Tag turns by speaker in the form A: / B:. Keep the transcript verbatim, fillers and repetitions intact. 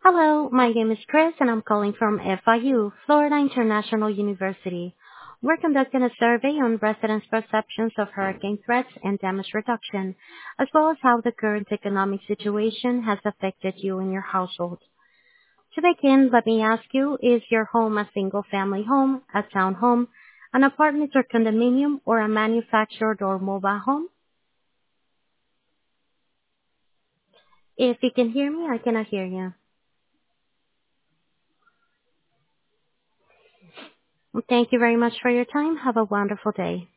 A: Hello, my name is Chris and I'm calling from F I U, Florida International University. We're conducting a survey on residents' perceptions of hurricane threats and damage reduction, as well as how the current economic situation has affected you and your household. To begin, let me ask you, is your home a single-family home, a townhome, an apartment or condominium, or a manufactured or mobile home? If you can hear me, I cannot hear you. Thank you very much for your time. Have a wonderful day.